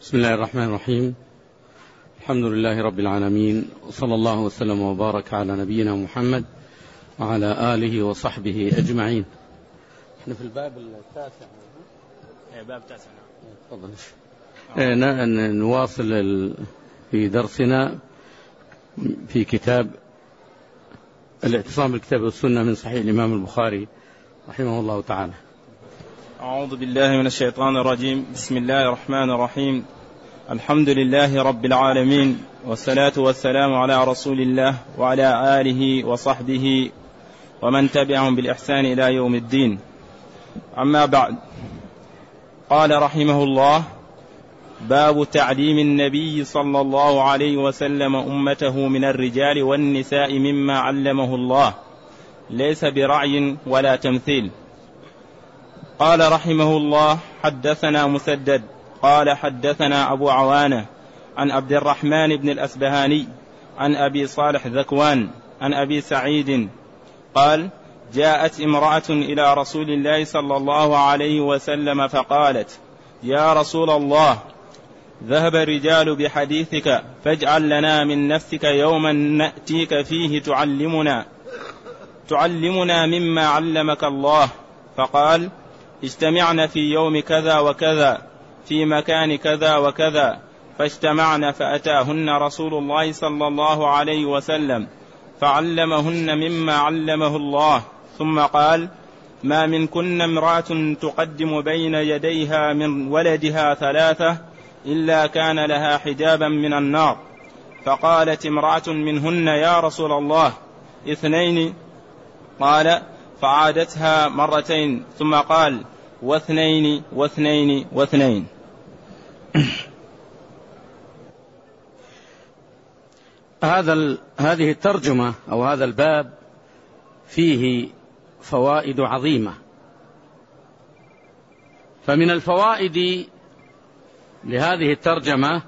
بسم الله الرحمن الرحيم. الحمد لله رب العالمين، وصلى الله وسلم وبارك على نبينا محمد وعلى آله وصحبه أجمعين. احنا في الباب التاسع. باب تاسع. تفضل. نواصل في درسنا في كتاب الاعتصام بالكتاب والسنة من صحيح الإمام البخاري رحمه الله تعالى. أعوذ بالله من الشيطان الرجيم. بسم الله الرحمن الرحيم. الحمد لله رب العالمين، والصلاة والسلام على رسول الله وعلى آله وصحبه ومن تبعهم بالإحسان إلى يوم الدين. أما بعد، قال رحمه الله: باب تعليم النبي صلى الله عليه وسلم أمته من الرجال والنساء مما علمه الله، ليس برعي ولا تمثيل. قال رحمه الله: حدثنا مسدد قال حدثنا أبو عوانة عن عبد الرحمن بن الأسبهاني عن أبي صالح ذكوان عن أبي سعيد قال: جاءت امرأة إلى رسول الله صلى الله عليه وسلم فقالت: يا رسول الله، ذهب الرجال بحديثك، فاجعل لنا من نفسك يوما نأتيك فيه تعلمنا مما علمك الله. فقال: اجتمعنا في يوم كذا وكذا في مكان كذا وكذا، فاجتمعنا فأتاهن رسول الله صلى الله عليه وسلم فعلمهن مما علمه الله، ثم قال: ما منكن امرأة تقدم بين يديها من ولدها 3 إلا كان لها حجابا من النار. فقالت امرأة منهن: يا رسول الله، 2. قال: فعادتها 2 مرات، ثم قال: 2 و2 و2. هذه الترجمة أو هذا الباب فيه فوائد عظيمة. فمن الفوائد لهذه الترجمة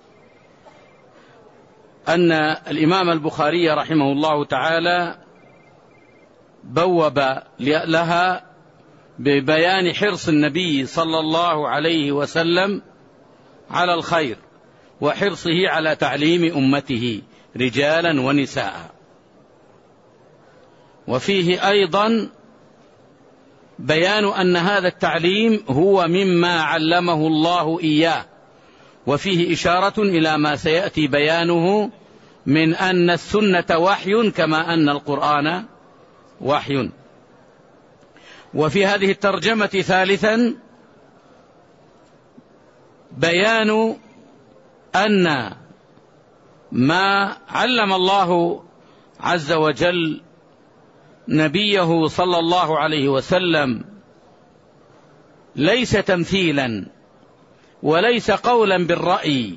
أن الإمام البخاري رحمه الله تعالى بوب لها ببيان حرص النبي صلى الله عليه وسلم على الخير، وحرصه على تعليم أمته رجالا ونساء. وفيه أيضا بيان أن هذا التعليم هو مما علمه الله إياه، وفيه إشارة إلى ما سيأتي بيانه من أن السنة وحي كما أن القرآن وحي. وفي هذه الترجمة ثالثا بيان أن ما علم الله عز وجل نبيه صلى الله عليه وسلم ليس تمثيلا وليس قولا بالرأي،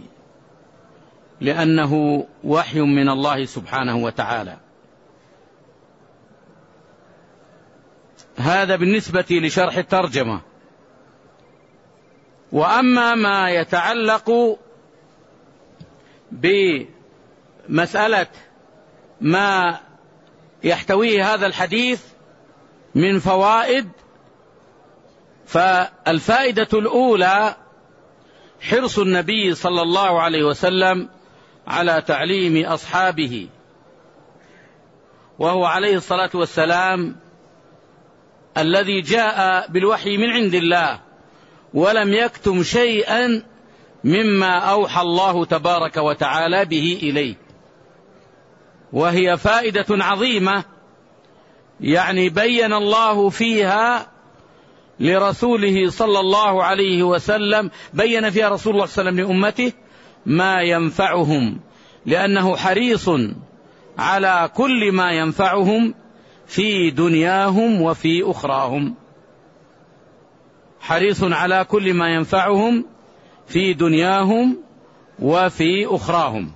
لأنه وحي من الله سبحانه وتعالى. هذا بالنسبة لشرح الترجمة. وأما ما يتعلق بمسألة ما يحتويه هذا الحديث من فوائد، فالفائدة الأولى حرص النبي صلى الله عليه وسلم على تعليم أصحابه، وهو عليه الصلاة والسلام الذي جاء بالوحي من عند الله ولم يكتم شيئا مما أوحى الله تبارك وتعالى به إليه. وهي فائدة عظيمة، يعني بين الله فيها لرسوله صلى الله عليه وسلم، بين فيها رسول الله صلى الله عليه وسلم لأمته ما ينفعهم، لأنه حريص على كل ما ينفعهم في دنياهم وفي أخراهم. حريص على كل ما ينفعهم في دنياهم وفي أخراهم.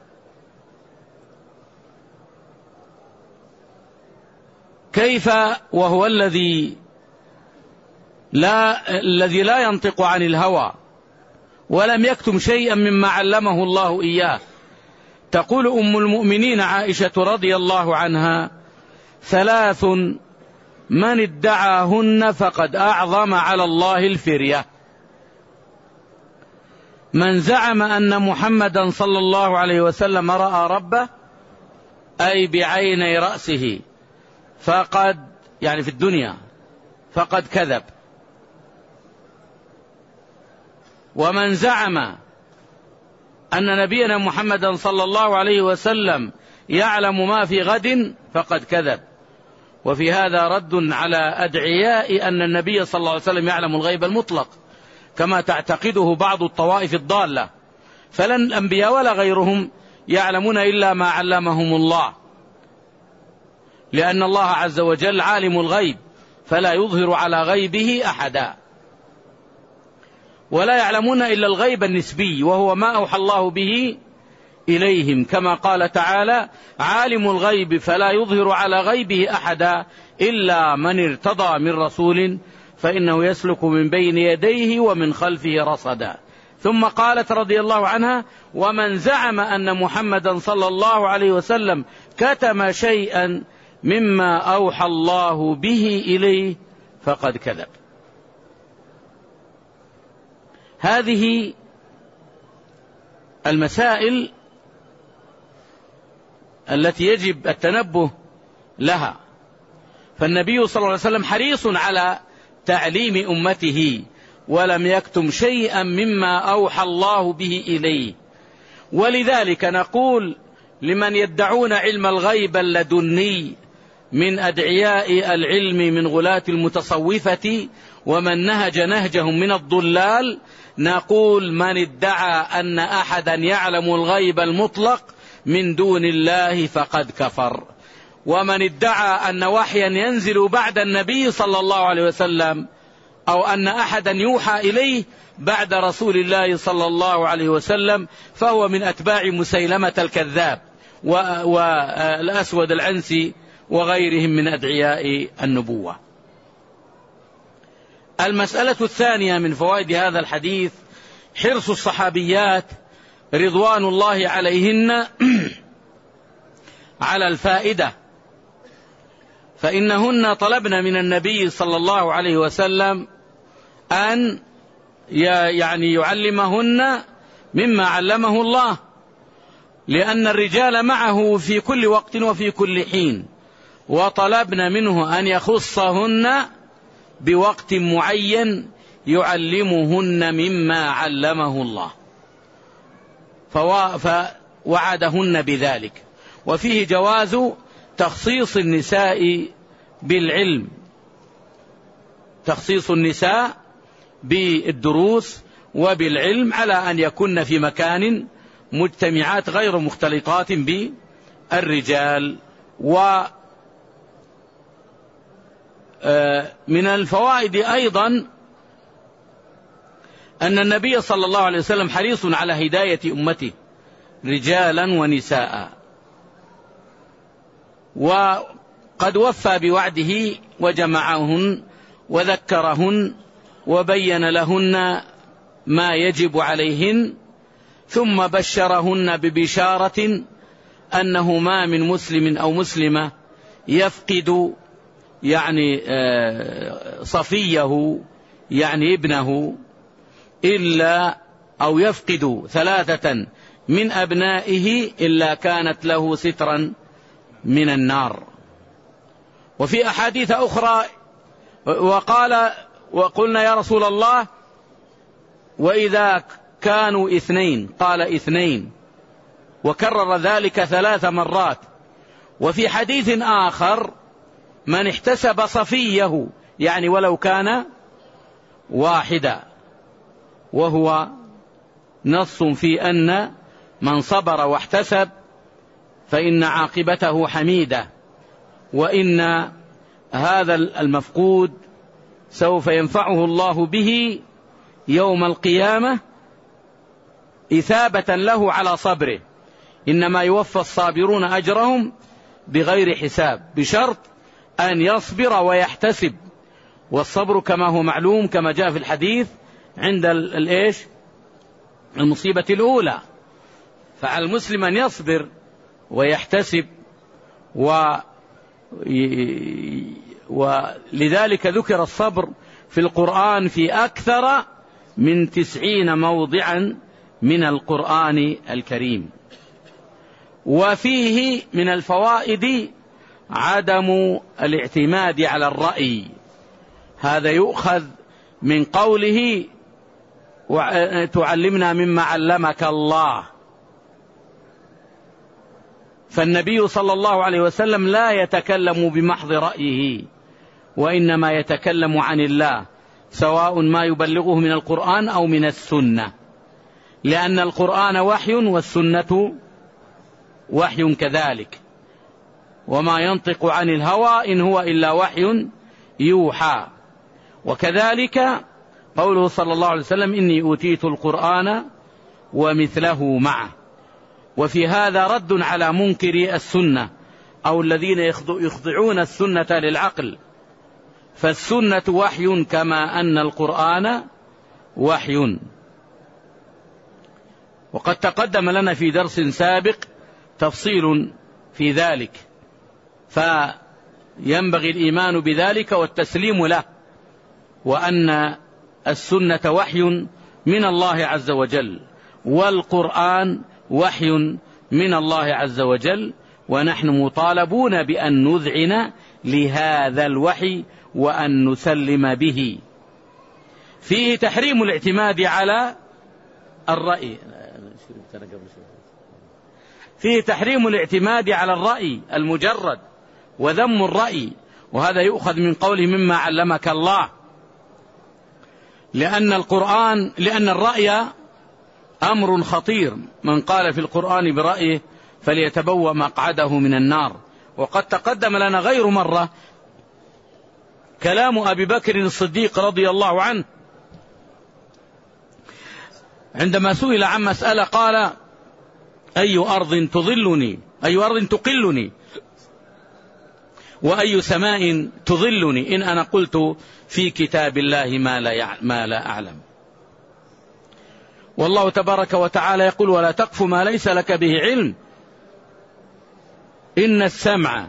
كيف وهو الذي لا ينطق عن الهوى ولم يكتم شيئا مما علمه الله إياه. تقول أم المؤمنين عائشة رضي الله عنها: 3 من ادعاهن فقد أعظم على الله الفرية. من زعم أن محمدا صلى الله عليه وسلم رأى ربه أي بعيني رأسه فقد يعني في الدنيا فقد كذب. ومن زعم أن نبينا محمدا صلى الله عليه وسلم يعلم ما في غد فقد كذب. وفي هذا رد على أدعياء أن النبي صلى الله عليه وسلم يعلم الغيب المطلق كما تعتقده بعض الطوائف الضالة، فلا الأنبياء ولا غيرهم يعلمون إلا ما علمهم الله، لأن الله عز وجل عالم الغيب فلا يظهر على غيبه أحدا، ولا يعلمون إلا الغيب النسبي وهو ما أوحى الله به إليهم، كما قال تعالى: عالم الغيب فلا يظهر على غيبه أحدا إلا من ارتضى من رسول فإنه يسلك من بين يديه ومن خلفه رصدا. ثم قالت رضي الله عنها: ومن زعم أن محمدا صلى الله عليه وسلم كتم شيئا مما أوحى الله به إليه فقد كذب. هذه المسائل التي يجب التنبه لها، فالنبي صلى الله عليه وسلم حريص على تعليم أمته ولم يكتم شيئا مما أوحى الله به إليه. ولذلك نقول لمن يدعون علم الغيب اللدني من أدعياء العلم من غلاة المتصوفة ومن نهج نهجهم من الضلال، نقول: من ادعى أن أحدا يعلم الغيب المطلق من دون الله فقد كفر. ومن ادعى أن وحيا ينزل بعد النبي صلى الله عليه وسلم أو أن أحدا يوحى إليه بعد رسول الله صلى الله عليه وسلم فهو من أتباع مسيلمة الكذاب والأسود العنسي وغيرهم من أدعياء النبوة. المسألة الثانية من فوائد هذا الحديث حرص الصحابيات رضوان الله عليهن على الفائدة، فإنهن طلبن من النبي صلى الله عليه وسلم أن يعلمهن مما علمه الله، لأن الرجال معه في كل وقت وفي كل حين، وطلبن منه أن يخصهن بوقت معين يعلمهن مما علمه الله، فوعدهن بذلك. وفيه جواز تخصيص النساء بالعلم، تخصيص النساء بالدروس وبالعلم على أن يكن في مكان مجتمعات غير مختلطات بالرجال. ومن الفوائد أيضا أن النبي صلى الله عليه وسلم حريص على هداية أمته رجالا ونساء، وقد وفى بوعده وجمعهن وذكرهن وبين لهن ما يجب عليهن، ثم بشرهن ببشارة أنه ما من مسلم أو مسلمة يفقد صفيه ابنه إلا أو يفقد 3 من أبنائه إلا كانت له سترا من النار. وفي أحاديث أخرى وقلنا: يا رسول الله وإذا كانوا 2؟ قال 2، وكرر ذلك 3 مرات. وفي حديث آخر: من احتسب صفيه ولو كان واحدا، وهو نص في أن من صبر واحتسب فإن عاقبته حميدة، وإن هذا المفقود سوف ينفعه الله به يوم القيامة إثابة له على صبره. إنما يوفى الصابرون أجرهم بغير حساب، بشرط أن يصبر ويحتسب. والصبر كما هو معلوم كما جاء في الحديث عند المصيبة الأولى، فعلى المسلم أن يصبر ويحتسب، ولذلك ذكر الصبر في القرآن في أكثر من 90 موضعا من القرآن الكريم. وفيه من الفوائد عدم الاعتماد على الرأي، هذا يؤخذ من قوله تعلمنا مما علمك الله. فالنبي صلى الله عليه وسلم لا يتكلم بمحض رأيه، وإنما يتكلم عن الله، سواء ما يبلغه من القرآن أو من السنة، لأن القرآن وحي والسنة وحي كذلك، وما ينطق عن الهوى إن هو إلا وحي يوحى. وكذلك قوله صلى الله عليه وسلم إني أوتيت القرآن ومثله معه. وفي هذا رد على منكري السنة أو الذين يخضعون السنة للعقل، فالسنة وحي كما أن القرآن وحي. وقد تقدم لنا في درس سابق تفصيل في ذلك، فينبغي الإيمان بذلك والتسليم له، وأن السنة وحي من الله عز وجل، والقرآن وحي من الله عز وجل، ونحن مطالبون بأن نذعن لهذا الوحي وأن نسلم به. فيه تحريم الاعتماد على الرأي، فيه تحريم الاعتماد على الرأي المجرد وذم الرأي، وهذا يؤخذ من قوله مما علمك الله، لأن الرأي أمر خطير، من قال في القرآن برأيه فليتبوأ مقعده من النار. وقد تقدم لنا غير مرة كلام أبي بكر الصديق رضي الله عنه عندما سئل عن مسألة قال أي أرض تظلني، أي أرض تقلني، وأي سماء تظلني إن أنا قلت في كتاب الله ما لا أعلم. والله تبارك وتعالى يقول ولا تقف ما ليس لك به علم إن السمع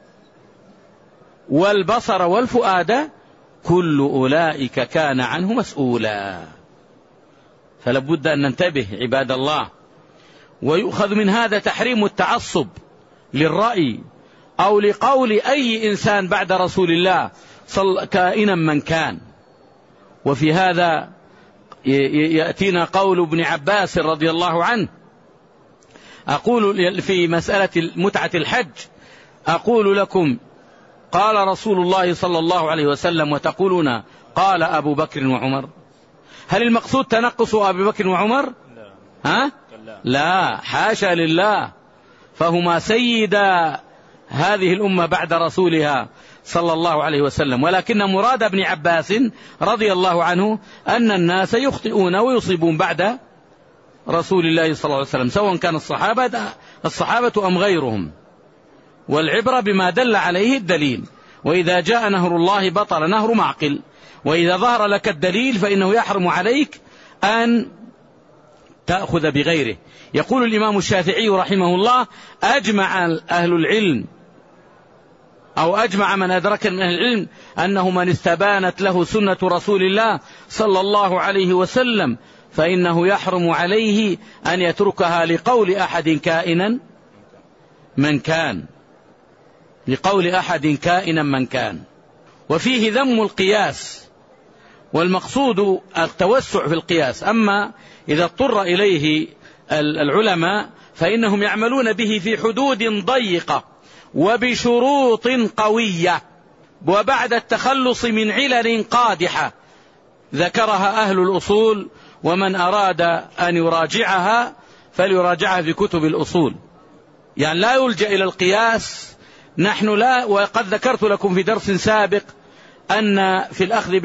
والبصر والفؤاد كل أولئك كان عنه مسؤولا. فلابد أن ننتبه عباد الله. ويؤخذ من هذا تحريم التعصب للرأي أو لقول أي إنسان بعد رسول الله كائنا من كان. وفي هذا يأتينا قول ابن عباس رضي الله عنه، أقول في مسألة متعة الحج أقول لكم قال رسول الله صلى الله عليه وسلم وتقولون قال أبو بكر وعمر. هل المقصود تنقص أبي بكر وعمر؟ لا، حاشا لله، فهما سيدا هذه الأمة بعد رسولها صلى الله عليه وسلم. ولكن مراد ابن عباس رضي الله عنه أن الناس يخطئون ويصيبون بعد رسول الله صلى الله عليه وسلم، سواء كان الصحابة أم غيرهم، والعبرة بما دل عليه الدليل. وإذا جاء نهر الله بطل نهر معقل، وإذا ظهر لك الدليل فإنه يحرم عليك أن تأخذ بغيره. يقول الإمام الشافعي رحمه الله أجمع أهل العلم أو أجمع من أدرك من أهل العلم أنه من استبانت له سنة رسول الله صلى الله عليه وسلم فإنه يحرم عليه أن يتركها لقول أحد كائنا من كان، لقول أحد كائنا من كان. وفيه ذم القياس، والمقصود التوسع في القياس. أما إذا اضطر إليه العلماء فإنهم يعملون به في حدود ضيقة وبشروط قوية وبعد التخلص من علل قادحة ذكرها أهل الأصول، ومن أراد أن يراجعها فليراجعها في كتب الأصول. يعني لا يلجأ إلى القياس، نحن لا. وقد ذكرت لكم في درس سابق أن في الأخذ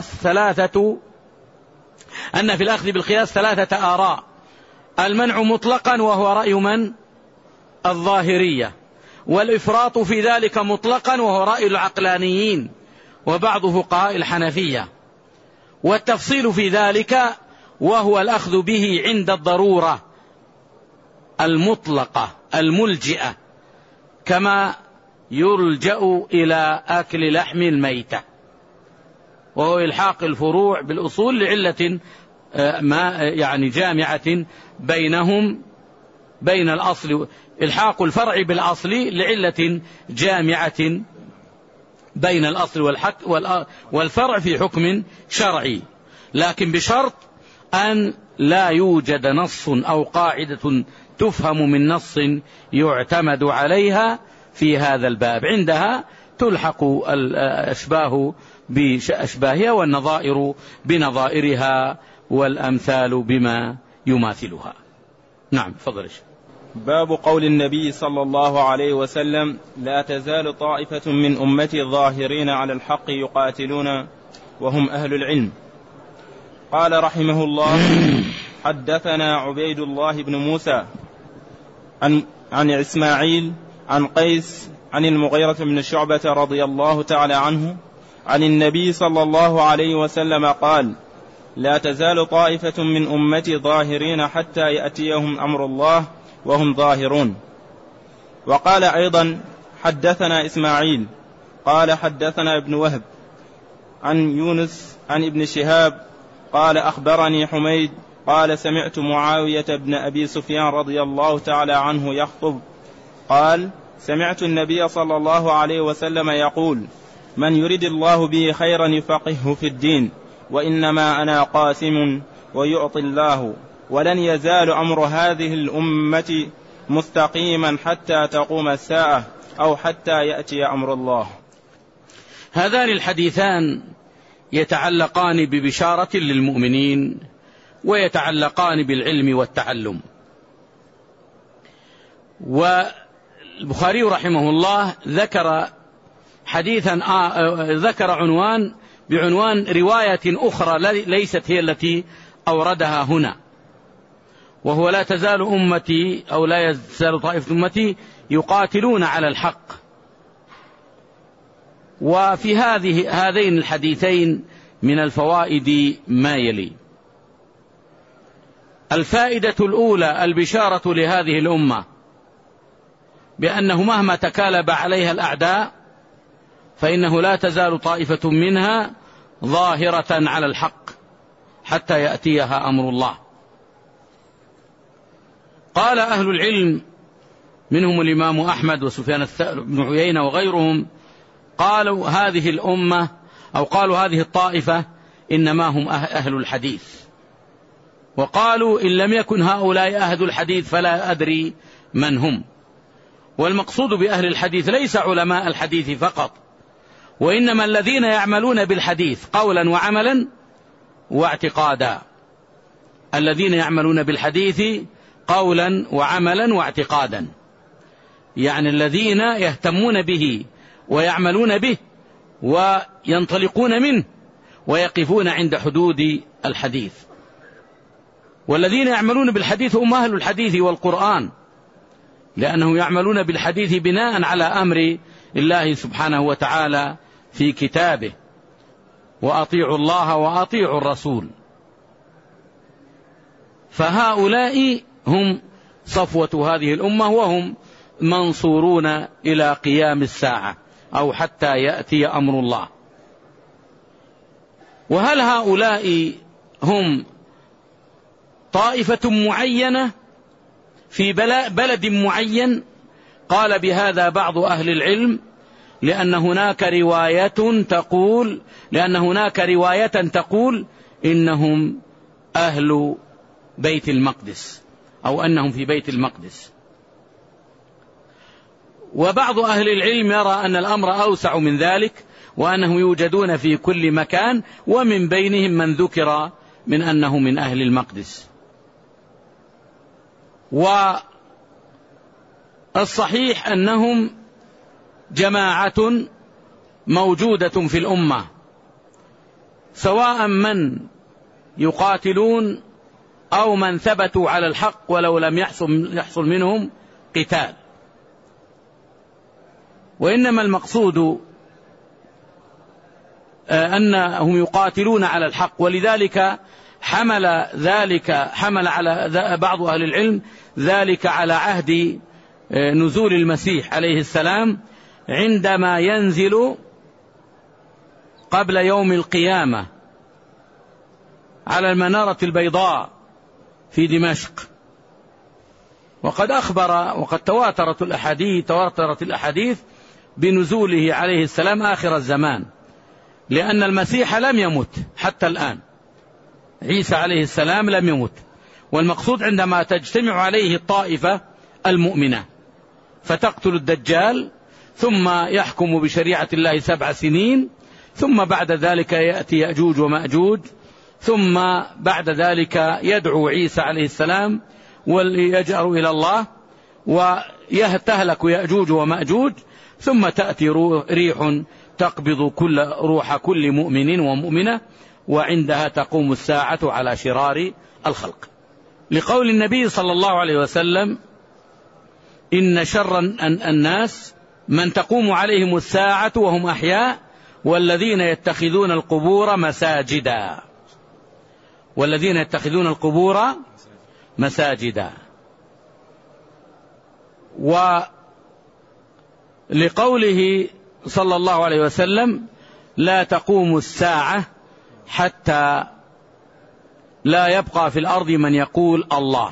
بالقياس ثلاثة آراء: المنع مطلقا وهو رأي من؟ الظاهرية، والإفراط في ذلك مطلقا وهو رأي العقلانيين وبعض فقهاء الحنفية، والتفصيل في ذلك وهو الأخذ به عند الضرورة المطلقة الملجئة، كما يلجأ إلى أكل لحم الميتة، وهو إلحاق الفروع بالأصول لعلة يعني جامعة بينهم، بين الأصل، إلحاق الفرع بالأصل لعلة جامعة بين الأصل والفرع في حكم شرعي، لكن بشرط أن لا يوجد نص أو قاعدة تفهم من نص يعتمد عليها في هذا الباب، عندها تلحق الأشباه بأشباهها والنظائر بنظائرها والأمثال بما يماثلها. نعم، تفضل. باب قول النبي صلى الله عليه وسلم: لا تزال طائفة من أمتي ظاهرين على الحق يقاتلون وهم أهل العلم. قال رحمه الله: حدثنا عبيد الله بن موسى عن إسماعيل عن قيس عن المغيرة بن شعبة رضي الله تعالى عنه عن النبي صلى الله عليه وسلم قال: لا تزال طائفة من أمتي ظاهرين حتى يأتيهم أمر الله وهم ظاهرون. وقال أيضا: حدثنا إسماعيل قال حدثنا ابن وهب عن يونس عن ابن شهاب قال أخبرني حميد قال: سمعت معاوية بن أبي سفيان رضي الله تعالى عنه يخطب قال: سمعت النبي صلى الله عليه وسلم يقول: من يرد الله به خيرا يفقهه في الدين، وإنما أنا قاسم ويعطي الله، ولن يزال أمر هذه الأمة مستقيما حتى تقوم الساعة أو حتى يأتي أمر الله. هذان الحديثان يتعلقان ببشارة للمؤمنين ويتعلقان بالعلم والتعلم. والبخاري رحمه الله ذكر بعنوان رواية أخرى ليست هي التي أوردها هنا، وهو: لا تزال أمتي أو لا يزال طائفة أمتي يقاتلون على الحق. وفي هذين الحديثين من الفوائد ما يلي: الفائدة الأولى البشارة لهذه الأمة بأنه مهما تكالب عليها الأعداء فإنه لا تزال طائفة منها ظاهرة على الحق حتى يأتيها أمر الله. قال أهل العلم منهم الإمام أحمد وسفيان بن عيينة وغيرهم، قالوا هذه الأمة أو قالوا هذه الطائفة إنما هم أهل الحديث، وقالوا إن لم يكن هؤلاء أهل الحديث فلا أدري من هم. والمقصود بأهل الحديث ليس علماء الحديث فقط، وإنما الذين يعملون بالحديث قولا وعملا واعتقادا. الذين يعملون بالحديث قولا وعملا واعتقادا، يعني الذين يهتمون به ويعملون به وينطلقون منه ويقفون عند حدود الحديث. والذين يعملون بالحديث هم أهل الحديث والقرآن، لأنهم يعملون بالحديث بناء على أمر الله سبحانه وتعالى في كتابه: وأطيعوا الله وأطيعوا الرسول. فهؤلاء هم صفوة هذه الأمة، وهم منصورون إلى قيام الساعة أو حتى يأتي أمر الله. وهل هؤلاء هم طائفة معينة في بلد معين؟ قال بهذا بعض أهل العلم لأن هناك رواية تقول إنهم أهل بيت المقدس أو أنهم في بيت المقدس. وبعض أهل العلم يرى أن الأمر أوسع من ذلك، وأنهم يوجدون في كل مكان، ومن بينهم من ذكر من أنه من أهل المقدس. والصحيح أنهم جماعة موجودة في الأمة، سواء من يقاتلون أو من ثبتوا على الحق ولو لم يحصل منهم قتال. وإنما المقصود أنهم يقاتلون على الحق، ولذلك حمل على بعض أهل العلم ذلك على عهد نزول المسيح عليه السلام، عندما ينزل قبل يوم القيامة على المنارة البيضاء في دمشق. وقد أخبر وقد تواترت الأحاديث بنزوله عليه السلام آخر الزمان، لأن المسيح لم يمت حتى الآن، عيسى عليه السلام لم يمت، والمقصود عندما تجتمع عليه الطائفة المؤمنة فتقتل الدجال ثم يحكم بشريعة الله 7 سنين، ثم بعد ذلك يأتي يأجوج ومأجوج، ثم بعد ذلك يدعو عيسى عليه السلام ويجأر إلى الله ويهتهلك يأجوج ومأجوج، ثم تأتي ريح تقبض روح كل مؤمن ومؤمنة، وعندها تقوم الساعة على شرار الخلق، لقول النبي صلى الله عليه وسلم: إن شر الناس من تقوم عليهم الساعة وهم أحياء والذين يتخذون القبور مساجدا. والذين يتخذون القبور مساجدا. ولقوله صلى الله عليه وسلم: لا تقوم الساعة حتى لا يبقى في الأرض من يقول الله.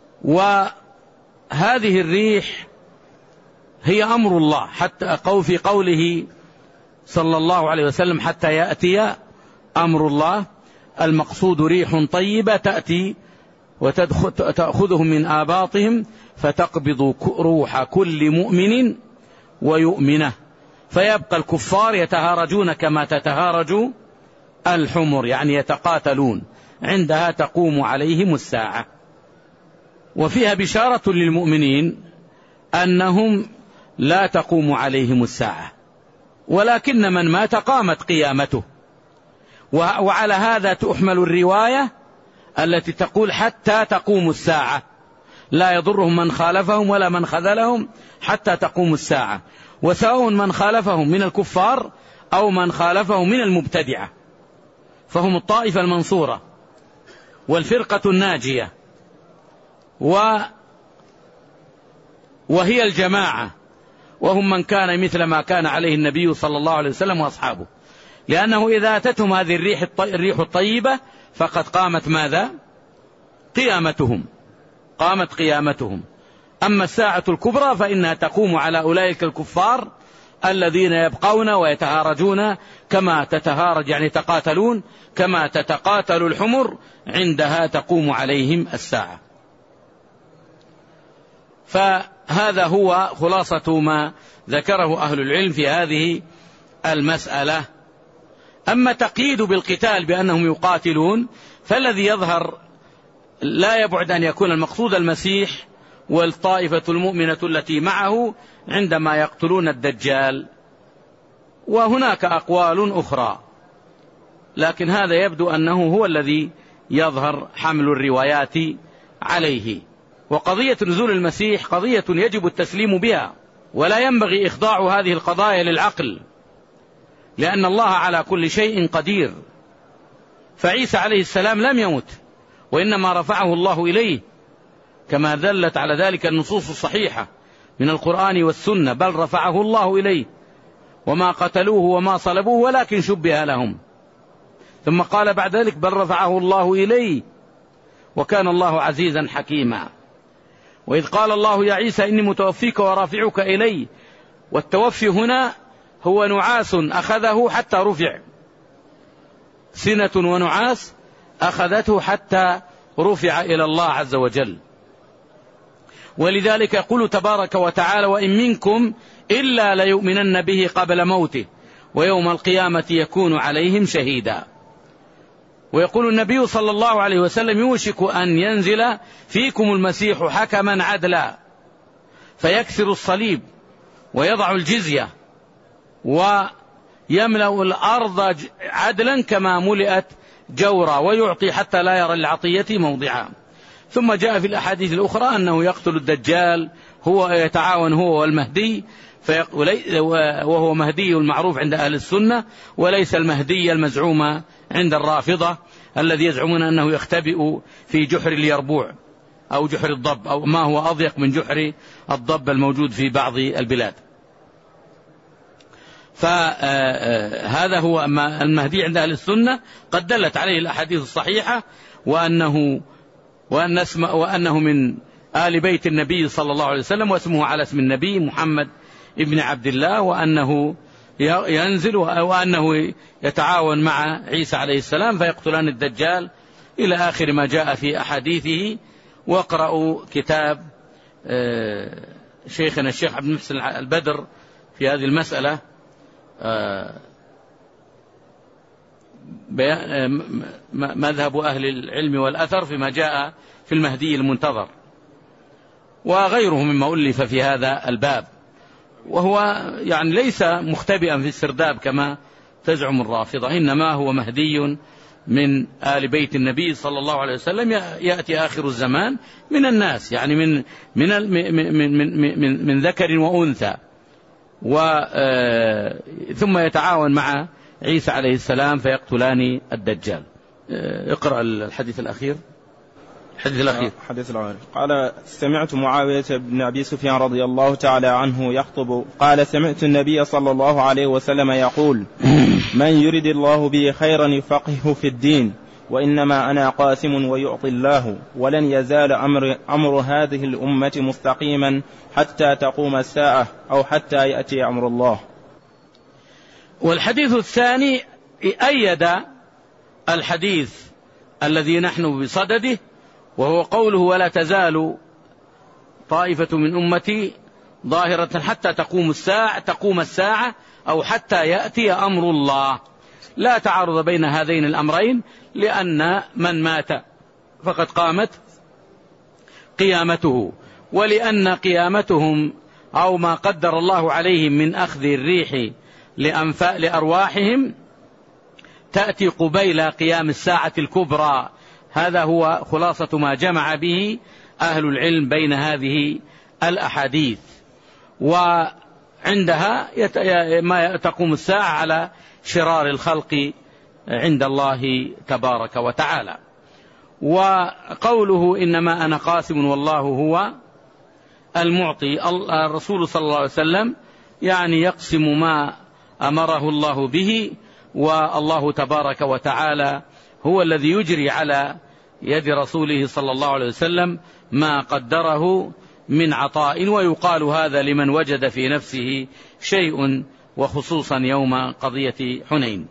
وهذه الريح هي أمر الله، حتى في قوله صلى الله عليه وسلم: حتى يأتي أمر الله، المقصود ريح طيبة تأتي وتأخذهم من آباطهم فتقبض روح كل مؤمن ويؤمنه، فيبقى الكفار يتهارجون كما تتهارج الحمر، يعني يتقاتلون، عندها تقوم عليهم الساعة. وفيها بشارة للمؤمنين أنهم لا تقوم عليهم الساعة، ولكن من مات قامت قيامته. وعلى هذا تحمل الرواية التي تقول حتى تقوم الساعة، لا يضرهم من خالفهم ولا من خذلهم حتى تقوم الساعة، وسواء من خالفهم من الكفار أو من خالفهم من المبتدعة، فهم الطائفة المنصورة والفرقة الناجية، وهي الجماعة، وهم من كان مثل ما كان عليه النبي صلى الله عليه وسلم وأصحابه. لأنه إذا أتتهم هذه الريح الطيبة فقد قامت ماذا؟ قامت قيامتهم. أما الساعة الكبرى فإنها تقوم على أولئك الكفار الذين يبقون ويتهارجون كما تتهارج، يعني تقاتلون كما تتقاتل الحمر، عندها تقوم عليهم الساعة. فهذا هو خلاصة ما ذكره أهل العلم في هذه المسألة. أما تقييد بالقتال بأنهم يقاتلون فالذي يظهر لا يبعد أن يكون المقصود المسيح والطائفة المؤمنة التي معه عندما يقتلون الدجال، وهناك أقوال أخرى، لكن هذا يبدو أنه هو الذي يظهر حمل الروايات عليه. وقضية نزول المسيح قضية يجب التسليم بها، ولا ينبغي إخضاع هذه القضايا للعقل، لأن الله على كل شيء قدير. فعيسى عليه السلام لم يمت، وإنما رفعه الله إليه، كما دلت على ذلك النصوص الصحيحة من القرآن والسنة، بل رفعه الله إليه، وما قتلوه وما صلبوه ولكن شبه لهم. ثم قال بعد ذلك: بل رفعه الله إليه وكان الله عزيزا حكيما. وإذ قال الله: يا عيسى إني متوفيك ورافعك إلي، والتوفي هنا هو نعاس أخذه حتى رفع، سنة ونعاس أخذته حتى رفع إلى الله عز وجل. ولذلك يقول تبارك وتعالى: وإن منكم إلا ليؤمنن به قبل موته ويوم القيامة يكون عليهم شهيدا. ويقول النبي صلى الله عليه وسلم: يوشك أن ينزل فيكم المسيح حكما عدلا فيكسر الصليب ويضع الجزية ويملأ الأرض عدلا كما ملئت جورا ويعطي حتى لا يرى العطية موضعا. ثم جاء في الأحاديث الأخرى أنه يقتل الدجال، هو يتعاون هو والمهدي، وهو مهدي المعروف عند أهل السنة، وليس المهدي المزعوم عند الرافضة الذي يزعمون أنه يختبئ في جحر اليربوع أو جحر الضب، أو ما هو أضيق من جحر الضب الموجود في بعض البلاد. فهذا هو المهدي عند أهل السنة، قد دلت عليه الأحاديث الصحيحة، وأنه من آل بيت النبي صلى الله عليه وسلم، واسمه على اسم النبي محمد ابن عبد الله، وأنه ينزل وأنه يتعاون مع عيسى عليه السلام فيقتلان الدجال إلى آخر ما جاء في أحاديثه. واقرأوا كتاب شيخنا الشيخ عبد المحسن البدر في هذه المسألة، مذهب أهل العلم والأثر فيما جاء في المهدي المنتظر، وغيره مما ألف في هذا الباب. وهو يعني ليس مختبئا في السرداب كما تزعم الرافضة، إنما هو مهدي من آل بيت النبي صلى الله عليه وسلم، يأتي آخر الزمان من الناس، يعني من ذكر وأنثى، ثم يتعاون مع عيسى عليه السلام فيقتلان الدجال. اقرأ الحديث الأخير. حديث الأخير قال: سمعت معاوية بن أبي سفيان رضي الله تعالى عنه يخطب، قال: سمعت النبي صلى الله عليه وسلم يقول: من يرد الله به خيرا يفقهه في الدين، وإنما أنا قاسم ويعطي الله، ولن يزال أمر هذه الأمة مستقيما حتى تقوم الساعة أو حتى يأتي أمر الله. والحديث الثاني أيد الحديث الذي نحن بصدده، وهو قوله: ولا تزال طائفة من أمتي ظاهرة حتى تقوم الساعة أو حتى يأتي أمر الله. لا تعارض بين هذين الأمرين، لأن من مات فقد قامت قيامته، ولأن قيامتهم أو ما قدر الله عليهم من أخذ الريح لأرواحهم تأتي قبيل قيام الساعة الكبرى. هذا هو خلاصة ما جمع به أهل العلم بين هذه الأحاديث، وعندها ما تقوم الساعة على شرار الخلق عند الله تبارك وتعالى. وقوله: إنما أنا قاسم والله هو المعطي، الرسول صلى الله عليه وسلم يعني يقسم ما أمره الله به، والله تبارك وتعالى هو الذي يجري على يد رسوله صلى الله عليه وسلم ما قدره من عطاء. ويقال هذا لمن وجد في نفسه شيء، وخصوصا يوم قضية حنين.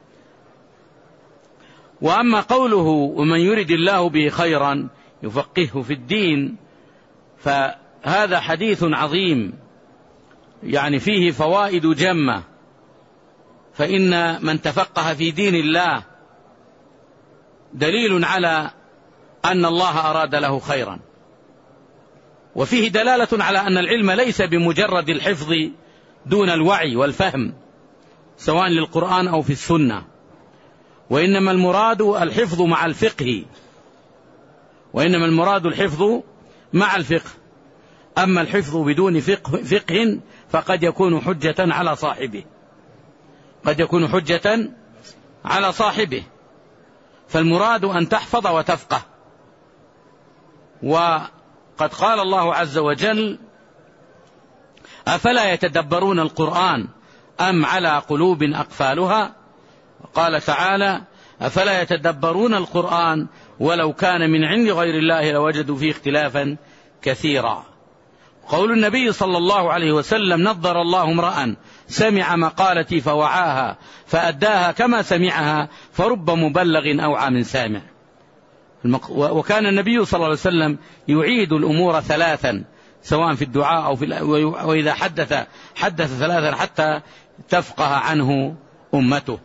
وأما قوله: ومن يرد الله به خيرا يفقهه في الدين، فهذا حديث عظيم يعني فيه فوائد جمة. فإن من تفقه في دين الله دليل على أن الله أراد له خيرا، وفيه دلالة على أن العلم ليس بمجرد الحفظ دون الوعي والفهم سواء للقرآن أو في السنة، وإنما المراد الحفظ مع الفقه، أما الحفظ بدون فقه فقد يكون حجة على صاحبه، فالمراد أن تحفظ وتفقه. وقد قال الله عز وجل: أفلا يتدبرون القرآن أم على قلوب أقفالها. قال تعالى: أفلا يتدبرون القرآن ولو كان من عند غير الله لوجدوا فيه اختلافا كثيرا. قول النبي صلى الله عليه وسلم: نضر الله امرأ سمع مقالتي فوعاها فأداها كما سمعها فرب مبلغ أوعى من سامع. وكان النبي صلى الله عليه وسلم يعيد الأمور ثلاثا، سواء في الدعاء أو وإذا حدث ثلاثا حتى تفقه عنه أمته.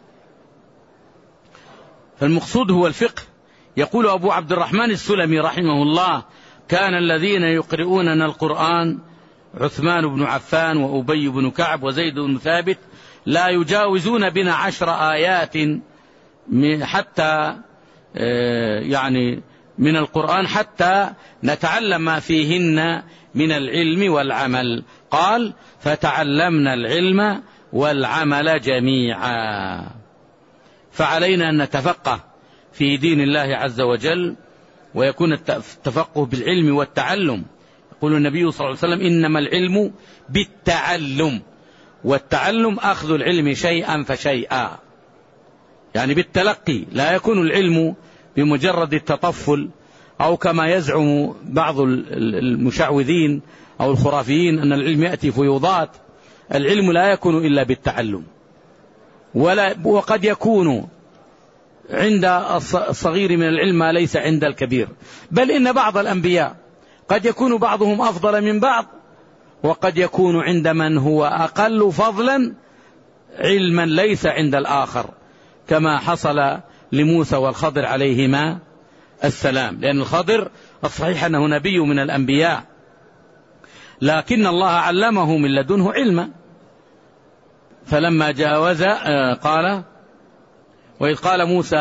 فالمقصود هو الفقه. يقول أبو عبد الرحمن السلمي رحمه الله: كان الذين يقرؤوننا القرآن عثمان بن عفان وأبي بن كعب وزيد بن ثابت لا يجاوزون بنا 10 آيات حتى يعني من القرآن حتى نتعلم ما فيهن من العلم والعمل. قال: فتعلمنا العلم والعمل جميعا. فعلينا أن نتفقه في دين الله عز وجل، ويكون التفقه بالعلم والتعلم. يقول النبي صلى الله عليه وسلم: إنما العلم بالتعلم والتعلم أخذ العلم شيئا فشيئا، يعني بالتلقي، لا يكون العلم بمجرد التطفل أو كما يزعم بعض المشعوذين أو الخرافيين أن العلم يأتي فيوضات. العلم لا يكون إلا بالتعلم، وقد يكون عند الصغير من العلم ما ليس عند الكبير، بل إن بعض الأنبياء قد يكون بعضهم أفضل من بعض، وقد يكون عند من هو أقل فضلا علما ليس عند الآخر، كما حصل لموسى والخضر عليهما السلام، لأن الخضر الصحيح أنه نبي من الأنبياء، لكن الله علمه من لدنه علما. فلما جاوز قال وإذ قال موسى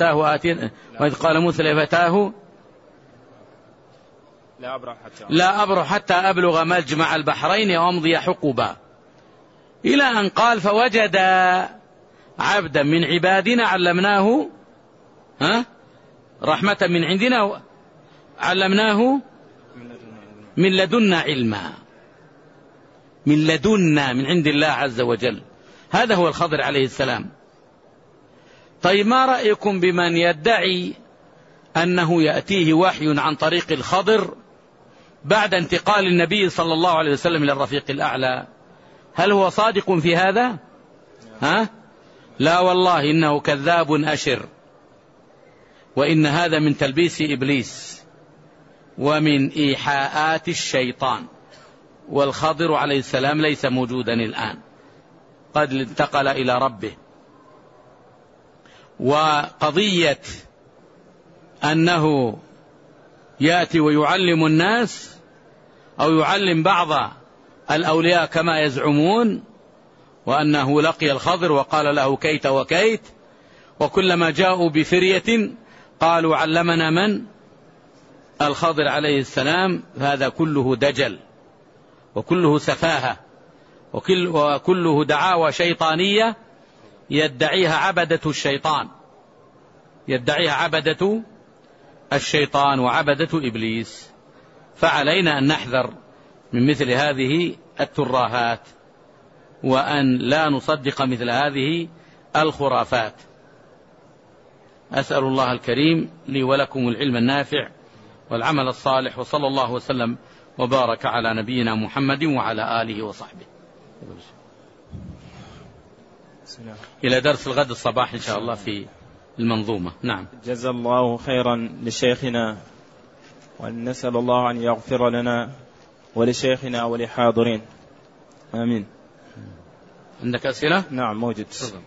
لفتاه لا أبرح حتى أبلغ مجمع البحرين أو أمضي حقبا، إلى أن قال فوجد عبدا من عبادنا علمناه رحمة من عندنا، علمناه من لدنا علما، من لدنا من عند الله عز وجل. هذا هو الخضر عليه السلام. طيب ما رأيكم بمن يدعي أنه يأتيه وحي عن طريق الخضر بعد انتقال النبي صلى الله عليه وسلم إلى الرفيق الأعلى؟ هل هو صادق في هذا؟ لا والله إنه كذاب أشر، وإن هذا من تلبيس إبليس ومن إيحاءات الشيطان. والخضر عليه السلام ليس موجودا الآن، قد انتقل إلى ربه. وقضية أنه يأتي ويعلم الناس أو يعلم بعض الأولياء كما يزعمون، وأنه لقي الخضر وقال له كيت وكيت، وكلما جاءوا بفرية قالوا علمنا من؟ الخضر عليه السلام. هذا كله دجل وكله سفاهة وكله دعاوى شيطانية يدعيها عبدة الشيطان، يدعيها عبدة الشيطان وعبدة إبليس. فعلينا أن نحذر من مثل هذه الترهات، وأن لا نصدق مثل هذه الخرافات. أسأل الله الكريم لي ولكم العلم النافع والعمل الصالح، وصلى الله وسلم وبارك على نبينا محمد وعلى آله وصحبه. إلى درس الغد الصباح إن شاء الله في المنظومة. نعم. جزا الله خيرا لشيخنا، ونسأل الله أن يغفر لنا ولشيخنا ولحاضرين، آمين. عندك أسئلة؟ نعم موجود.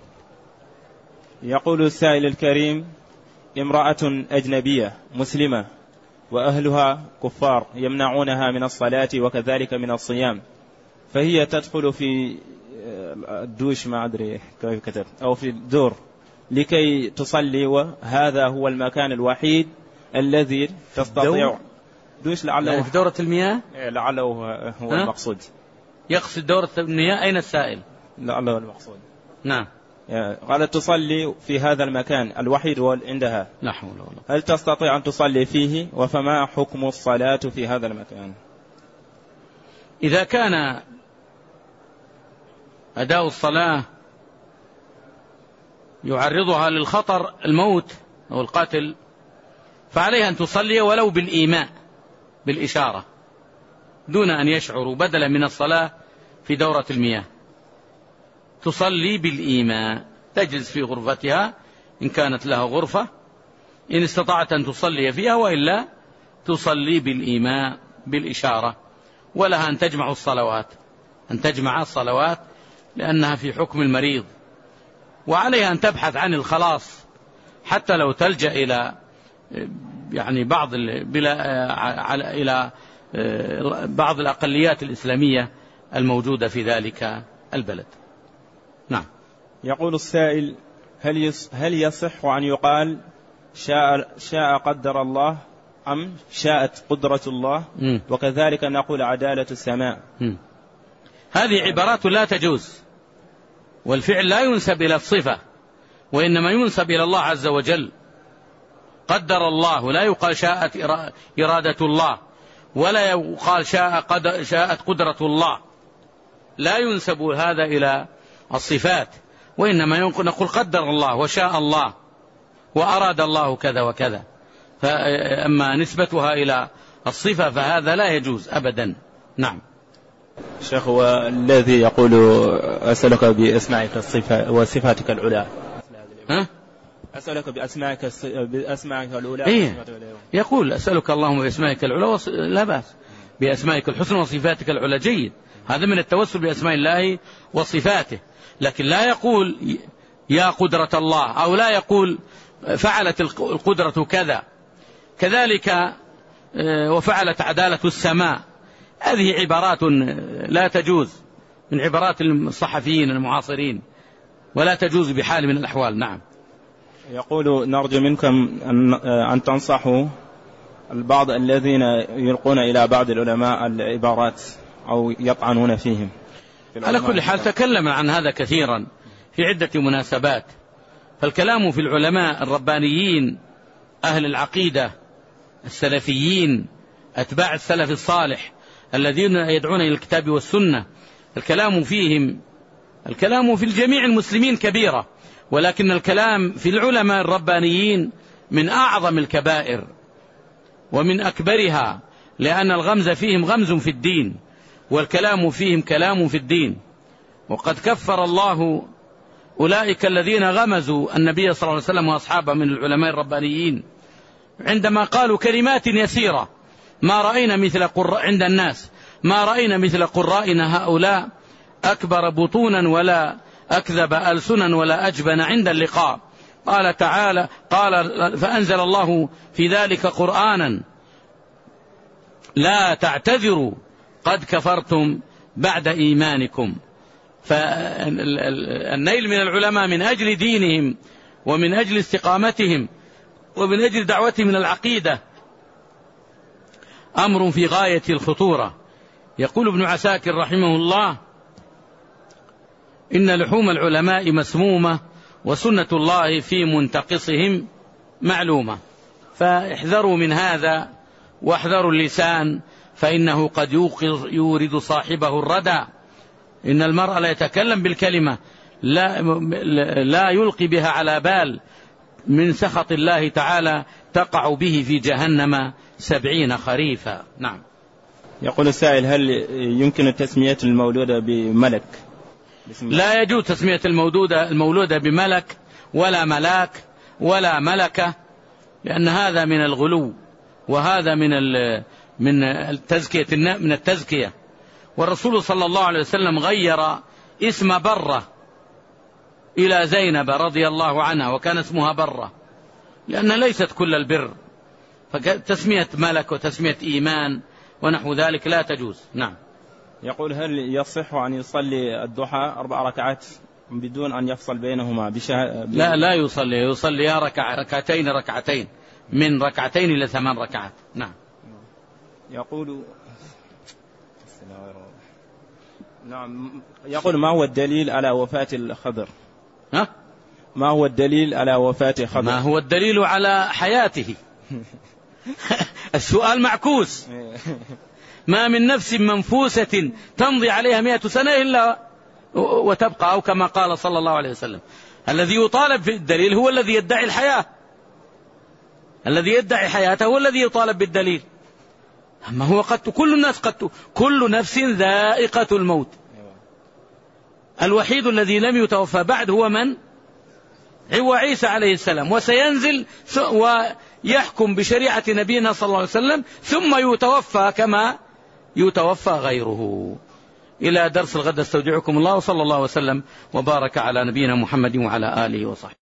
يقول السائل الكريم: امرأة أجنبية مسلمة وأهلها كفار يمنعونها من الصلاة وكذلك من الصيام، فهي تدخل في الدوش، ما أدري كيف كتب، أو في الدور لكي تصلي، وهذا هو المكان الوحيد الذي تستطيع دوش، لعله يعني في دورة المياه، لعله هو المقصود. يقصد دورة المياه. أين السائل؟ لعله المقصود. نعم. قالت تصلي في هذا المكان الوحيد عندها، لا حول ولا قوة. هل تستطيع أن تصلي فيه؟ وفما حكم الصلاة في هذا المكان؟ إذا كان أداء الصلاة يعرضها للخطر، الموت أو القتل، فعليها أن تصلي ولو بالإيماء، بالإشارة، دون أن يشعروا، بدلا من الصلاة في دورة المياه. تصلي بالإيماء، تجلس في غرفتها إن كانت لها غرفة، إن استطعت أن تصلي فيها، وإلا تصلي بالإيماء بالإشارة. ولها أن تجمع الصلوات، أن تجمع الصلوات لأنها في حكم المريض. وعليها أن تبحث عن الخلاص، حتى لو تلجأ إلى يعني إلى بعض الأقليات الإسلامية الموجودة في ذلك البلد. نعم. يقول السائل: هل يصح أن يقال شاء قدر الله أم شاءت قدرة الله؟ وكذلك نقول عدالة السماء. هذه عبارات لا تجوز، والفعل لا ينسب إلى الصفة، وإنما ينسب إلى الله عز وجل. قدر الله، لا يقال شاءت إرادة الله، ولا يقال شاءت قدرة الله. لا ينسب هذا إلى الصفات، وإنما نقول قدر الله وشاء الله وأراد الله كذا وكذا. فأما نسبتها إلى الصفة فهذا لا يجوز أبدا. نعم. شيخ، هو الذي يقول أسألك بأسمائك وصفاتك العلى، أسألك بأسمائك العلى. إيه؟ يقول أسألك اللهم بأسمائك العلى، لا بأس، بأسمائك الحسنى وصفاتك العلى، جيد، هذا من التوسل بأسماء الله وصفاته. لكن لا يقول يا قدرة الله، أو لا يقول فعلت القدرة كذا، كذلك وفعلت عدالة السماء. هذه عبارات لا تجوز، من عبارات الصحفيين المعاصرين، ولا تجوز بحال من الأحوال. نعم. يقول نرجو منكم أن تنصحوا البعض الذين يلقون إلى بعض العلماء العبارات أو يطعنون فيهم. على كل حال تكلم عن هذا كثيرا في عدة مناسبات. فالكلام في العلماء الربانيين أهل العقيدة السلفيين أتباع السلف الصالح الذين يدعون إلى الكتاب والسنة، الكلام فيهم، الكلام في الجميع المسلمين كبيرة، ولكن الكلام في العلماء الربانيين من أعظم الكبائر ومن أكبرها، لأن الغمز فيهم غمز في الدين، والكلام فيهم كلام في الدين. وقد كفر الله أولئك الذين غمزوا النبي صلى الله عليه وسلم وأصحابه من العلماء الربانيين عندما قالوا كلمات يسيرة ما رأينا مثل عند الناس ما رأينا مثل قرائنا هؤلاء أكبر بطونا ولا أكذب ألسنا ولا أجبن عند اللقاء. قال تعالى فأنزل الله في ذلك قرآنا لا تعتذروا قد كفرتم بعد إيمانكم. فالنيل من العلماء من أجل دينهم ومن أجل استقامتهم ومن أجل دعوتهم من العقيدة أمر في غاية الخطورة. يقول ابن عساكر رحمه الله إن لحوم العلماء مسمومة وسنة الله في منتقصهم معلومة. فاحذروا من هذا واحذروا اللسان، فإنه قد يورد صاحبه الردى. إن المرء لا يتكلم بالكلمة لا يلقي بها على بال من سخط الله تعالى تقع به في جهنم 70 خريفا. نعم. يقول السائل هل يمكن تسمية المولودة بملك؟ لا يجوز تسمية المولودة بملك ولا ملاك ولا ملكة، لأن هذا من الغلو، وهذا من التزكية. والرسول صلى الله عليه وسلم غير اسم برة إلى زينب رضي الله عنها، وكان اسمها برة، لأنها ليست كل البر، فتسمية ملك وتسمية إيمان ونحو ذلك لا تجوز. نعم. يقول هل يصح أن يصلي الضحى 4 ركعات بدون أن يفصل بينهما لا يصلي يا ركعتين من 2 إلى 8 ركعات. نعم. يقول ما هو الدليل على وفاة الخضر؟ ما هو الدليل على وفاة خضر؟ ما هو الدليل على حياته؟ السؤال معكوس. ما من نفس منفوسة تمضي عليها 100 سنة إلا وتبقى، أو كما قال صلى الله عليه وسلم. الذي يطالب في الدليل هو الذي يدعي الحياة، الذي يدعي حياته هو الذي يطالب بالدليل. أما هو كل نفس ذائقة الموت. الوحيد الذي لم يتوفى بعد هو من؟ هو عيسى عليه السلام، وسينزل ويحكم بشريعة نبينا صلى الله عليه وسلم ثم يتوفى كما يتوفى غيره. إلى درس الغد استودعكم الله، وصلى الله وسلم وبارك على نبينا محمد وعلى آله وصحبه.